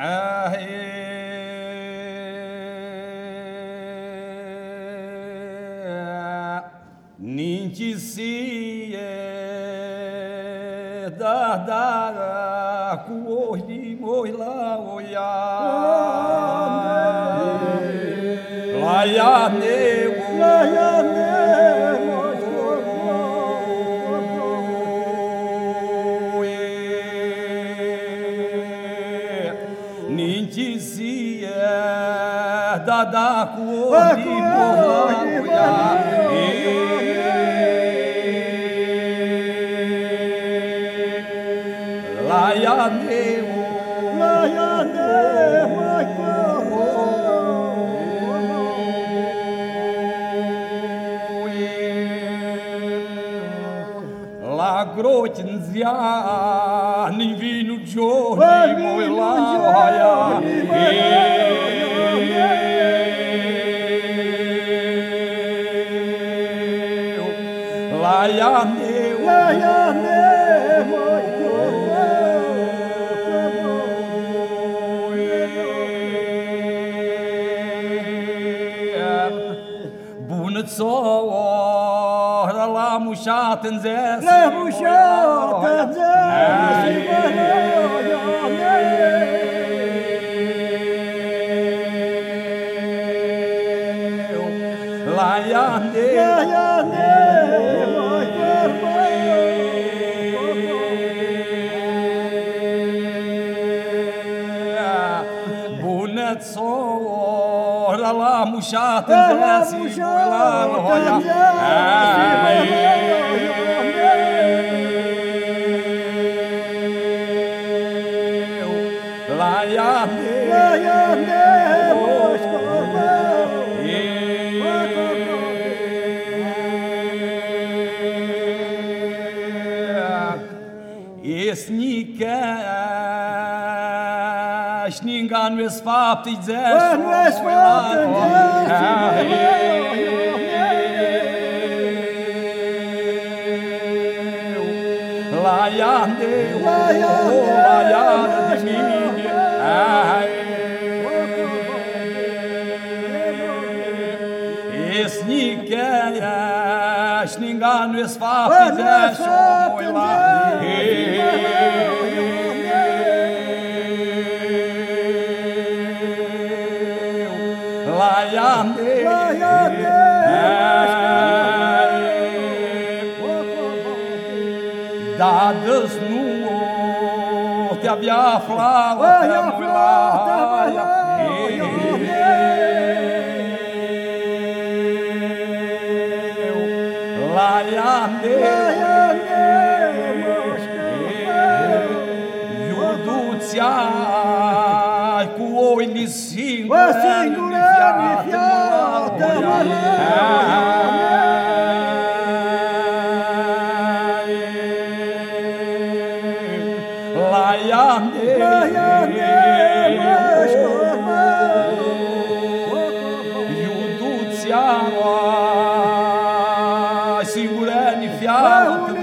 Nintisie da cu oi moi la oia la ya ne Nintisie da cu oi moi la oia La grotin zia nin vinu giorni moi la Bunățoară la mușat în zes, la mușat în zes, la iande, bunățoară la mușat în zes, Șninga nu e sfapt, îi zești, la iande de mine, șninga nu e sfapt, îi zești, Da dăs nu te avea aflat la iande iuduția cu oile singure Iuduția singură ni fiată